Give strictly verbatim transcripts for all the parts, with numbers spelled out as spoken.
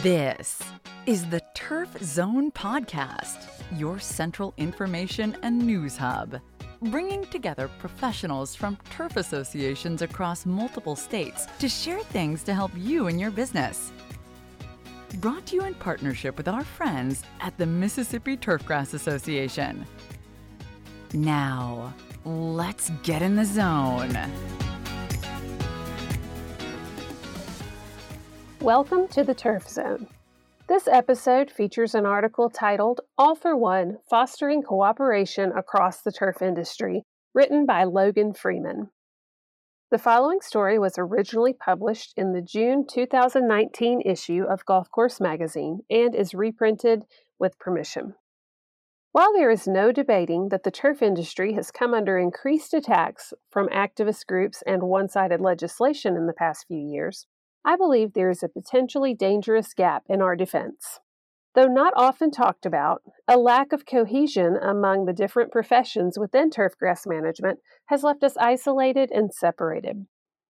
This is the Turf Zone Podcast, your central information and news hub, bringing together professionals from turf associations across multiple states to share things to help you in your business. Brought to you in partnership with our friends at the Mississippi Turfgrass Association. Now, let's get in the zone. Welcome to the Turf Zone. This episode features an article titled All for One, Fostering Cooperation Across the Turf Industry, written by Logan Freeman. The following story was originally published in the June two thousand nineteen issue of Golf Course Magazine and is reprinted with permission. While there is no debating that the turf industry has come under increased attacks from activist groups and one-sided legislation in the past few years, I believe there is a potentially dangerous gap in our defense. Though not often talked about, a lack of cohesion among the different professions within turfgrass management has left us isolated and separated.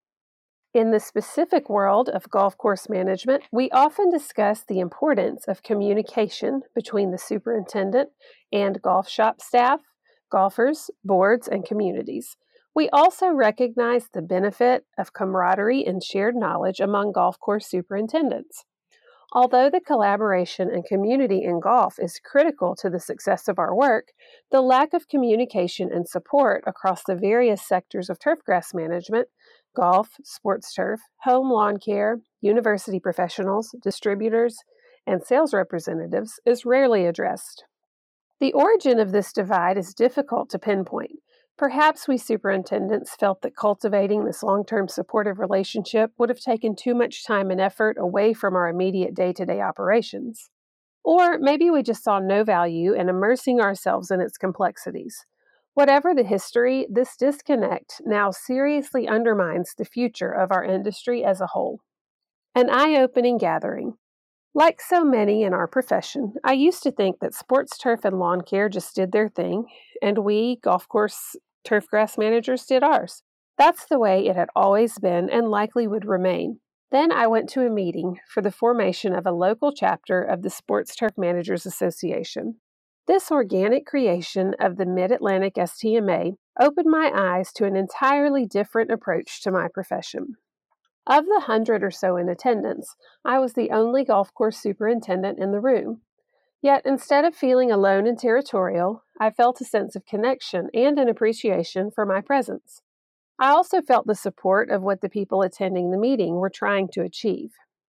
In the specific world of golf course management, we often discuss the importance of communication between the superintendent and golf shop staff, golfers, boards, and communities. We also recognize the benefit of camaraderie and shared knowledge among golf course superintendents. Although the collaboration and community in golf is critical to the success of our work, the lack of communication and support across the various sectors of turfgrass management, golf, sports turf, home lawn care, university professionals, distributors, and sales representatives is rarely addressed. The origin of this divide is difficult to pinpoint. Perhaps we superintendents felt that cultivating this long-term supportive relationship would have taken too much time and effort away from our immediate day-to-day operations. Or maybe we just saw no value in immersing ourselves in its complexities. Whatever the history, this disconnect now seriously undermines the future of our industry as a whole. An eye-opening gathering. Like so many in our profession, I used to think that sports turf and lawn care just did their thing, and we, golf course turfgrass managers, did ours. That's the way it had always been and likely would remain. Then I went to a meeting for the formation of a local chapter of the Sports Turf Managers Association. This organic creation of the Mid-Atlantic S T M A opened my eyes to an entirely different approach to my profession. Of the hundred or so in attendance, I was the only golf course superintendent in the room. Yet instead of feeling alone and territorial, I felt a sense of connection and an appreciation for my presence. I also felt the support of what the people attending the meeting were trying to achieve.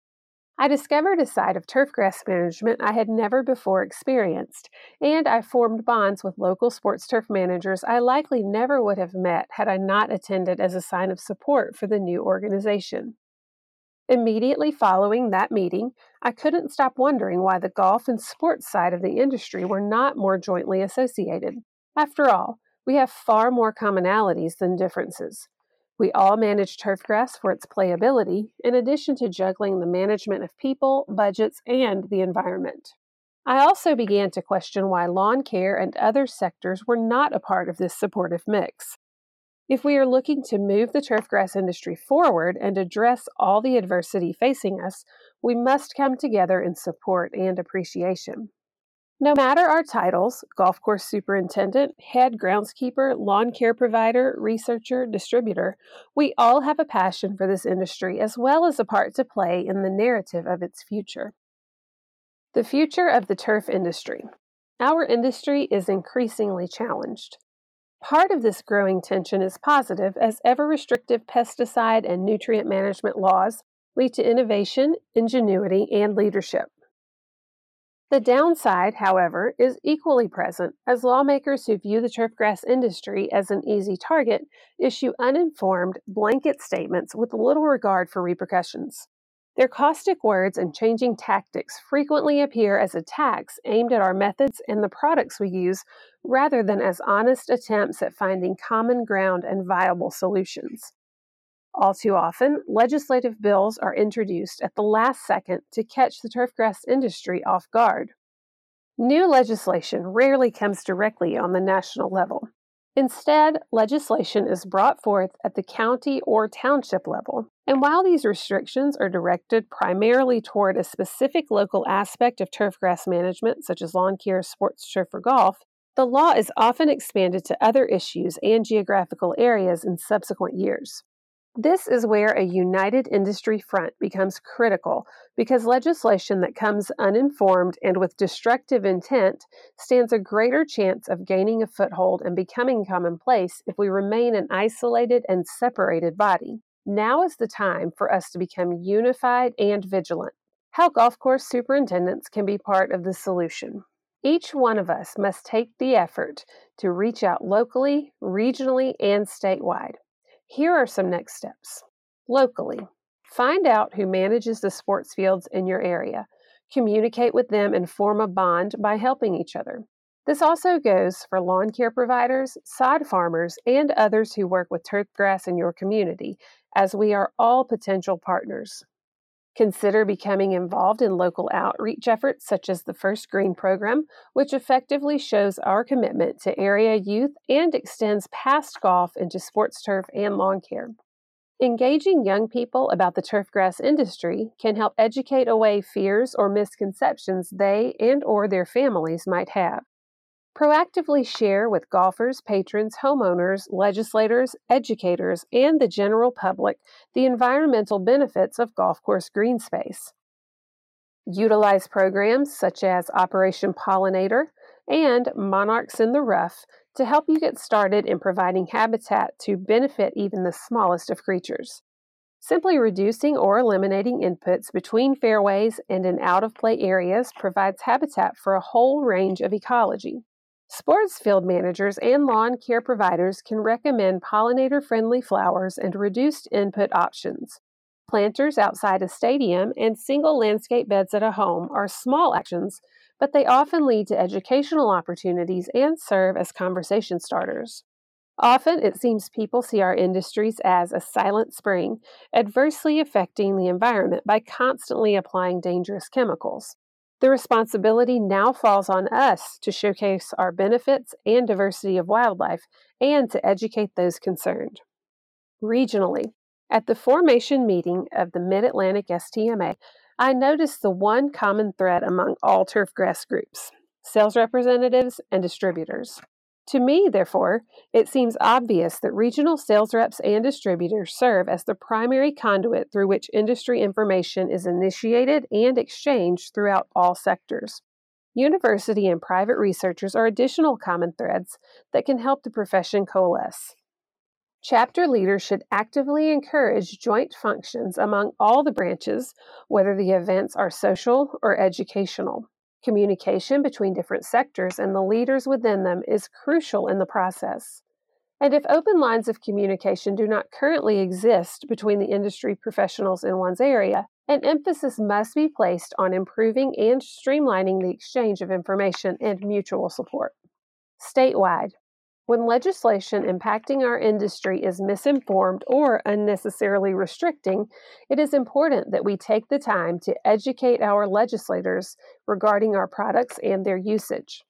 I discovered a side of turfgrass management I had never before experienced, and I formed bonds with local sports turf managers I likely never would have met had I not attended as a sign of support for the new organization. Immediately following that meeting, I couldn't stop wondering why the golf and sports side of the industry were not more jointly associated. After all, we have far more commonalities than differences. We all manage turfgrass for its playability, in addition to juggling the management of people, budgets, and the environment. I also began to question why lawn care and other sectors were not a part of this supportive mix. If we are looking to move the turfgrass industry forward and address all the adversity facing us, we must come together in support and appreciation. No matter our titles, golf course superintendent, head groundskeeper, lawn care provider, researcher, distributor, we all have a passion for this industry as well as a part to play in the narrative of its future. The future of the turf industry. Our industry is increasingly challenged. Part of this growing tension is positive as ever-restrictive pesticide and nutrient management laws lead to innovation, ingenuity, and leadership. The downside, however, is equally present as lawmakers who view the turfgrass industry as an easy target issue uninformed, blanket statements with little regard for repercussions. Their caustic words and changing tactics frequently appear as attacks aimed at our methods and the products we use, rather than as honest attempts at finding common ground and viable solutions. All too often, legislative bills are introduced at the last second to catch the turfgrass industry off guard. New legislation rarely comes directly on the national level. Instead, legislation is brought forth at the county or township level, and while these restrictions are directed primarily toward a specific local aspect of turfgrass management, such as lawn care, sports turf, or golf, the law is often expanded to other issues and geographical areas in subsequent years. This is where a united industry front becomes critical because legislation that comes uninformed and with destructive intent stands a greater chance of gaining a foothold and becoming commonplace if we remain an isolated and separated body. Now is the time for us to become unified and vigilant. How golf course superintendents can be part of the solution. Each one of us must take the effort to reach out locally, regionally, and statewide. Here are some next steps. Locally, find out who manages the sports fields in your area. Communicate with them and form a bond by helping each other. This also goes for lawn care providers, sod farmers, and others who work with turfgrass in your community, as we are all potential partners. Consider becoming involved in local outreach efforts such as the First Green program, which effectively shows our commitment to area youth and extends past golf into sports turf and lawn care. Engaging young people about the turfgrass industry can help educate away fears or misconceptions they and or their families might have. Proactively share with golfers, patrons, homeowners, legislators, educators, and the general public the environmental benefits of golf course green space. Utilize programs such as Operation Pollinator and Monarchs in the Rough to help you get started in providing habitat to benefit even the smallest of creatures. Simply reducing or eliminating inputs between fairways and in out-of-play areas provides habitat for a whole range of ecology. Sports field managers and lawn care providers can recommend pollinator-friendly flowers and reduced input options. Planters outside a stadium and single landscape beds at a home are small actions, but they often lead to educational opportunities and serve as conversation starters. Often, it seems people see our industries as a silent spring, adversely affecting the environment by constantly applying dangerous chemicals. The responsibility now falls on us to showcase our benefits and diversity of wildlife and to educate those concerned. Regionally, at the formation meeting of the Mid-Atlantic S T M A, I noticed the one common thread among all turfgrass groups: sales representatives and distributors. To me, therefore, it seems obvious that regional sales reps and distributors serve as the primary conduit through which industry information is initiated and exchanged throughout all sectors. University and private researchers are additional common threads that can help the profession coalesce. Chapter leaders should actively encourage joint functions among all the branches, whether the events are social or educational. Communication between different sectors and the leaders within them is crucial in the process. And if open lines of communication do not currently exist between the industry professionals in one's area, an emphasis must be placed on improving and streamlining the exchange of information and mutual support. Statewide, when legislation impacting our industry is misinformed or unnecessarily restricting, it is important that we take the time to educate our legislators regarding our products and their usage.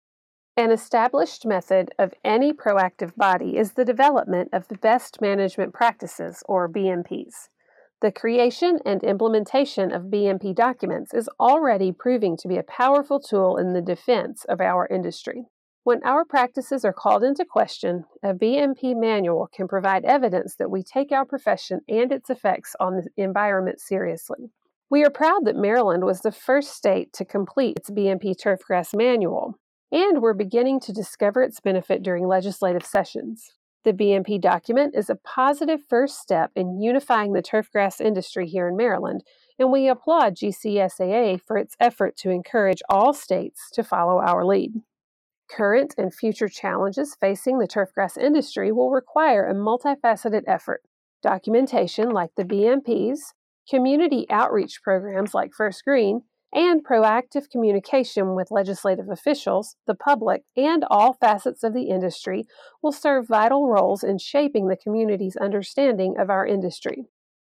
An established method of any proactive body is the development of the Best Management Practices, or B M Ps. The creation and implementation of B M P documents is already proving to be a powerful tool in the defense of our industry. When our practices are called into question, a B M P manual can provide evidence that we take our profession and its effects on the environment seriously. We are proud that Maryland was the first state to complete its B M P turfgrass manual, and we're beginning to discover its benefit during legislative sessions. The B M P document is a positive first step in unifying the turfgrass industry here in Maryland, and we applaud G C S A A for its effort to encourage all states to follow our lead. Current and future challenges facing the turfgrass industry will require a multifaceted effort. Documentation like the B M Ps, community outreach programs like First Green, and proactive communication with legislative officials, the public, and all facets of the industry will serve vital roles in shaping the community's understanding of our industry.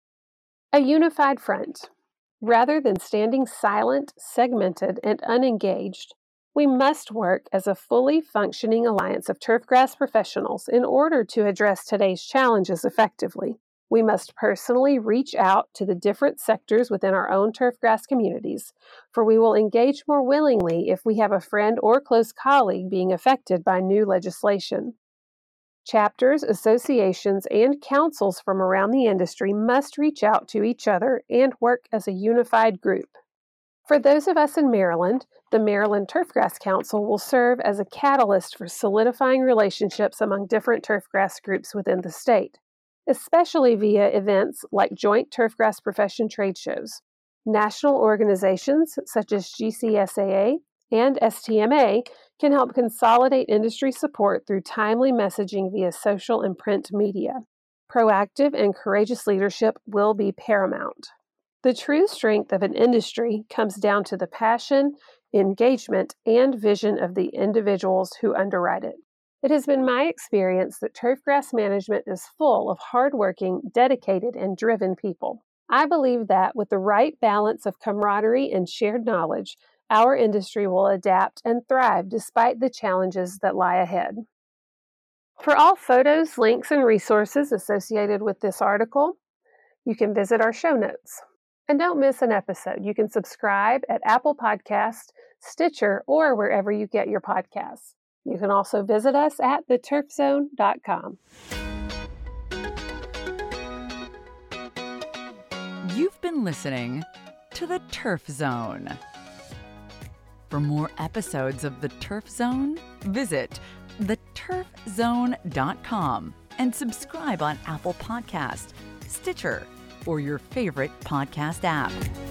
A unified front. Rather than standing silent, segmented, and unengaged, We must work as a fully functioning alliance of turfgrass professionals in order to address today's challenges effectively. We must personally reach out to the different sectors within our own turfgrass communities, for we will engage more willingly if we have a friend or close colleague being affected by new legislation. Chapters, associations, and councils from around the industry must reach out to each other and work as a unified group. For those of us in Maryland, the Maryland Turfgrass Council will serve as a catalyst for solidifying relationships among different turfgrass groups within the state, especially via events like joint turfgrass profession trade shows. National organizations such as G C S A A and S T M A can help consolidate industry support through timely messaging via social and print media. Proactive and courageous leadership will be paramount. The true strength of an industry comes down to the passion, engagement, and vision of the individuals who underwrite it. It has been my experience that turfgrass management is full of hardworking, dedicated, and driven people. I believe that with the right balance of camaraderie and shared knowledge, our industry will adapt and thrive despite the challenges that lie ahead. For all photos, links, and resources associated with this article, you can visit our show notes. And don't miss an episode. You can subscribe at Apple Podcasts, Stitcher, or wherever you get your podcasts. You can also visit us at the turf zone dot com. You've been listening to The Turf Zone. For more episodes of The Turf Zone, visit the turf zone dot com and subscribe on Apple Podcasts, Stitcher, or your favorite podcast app.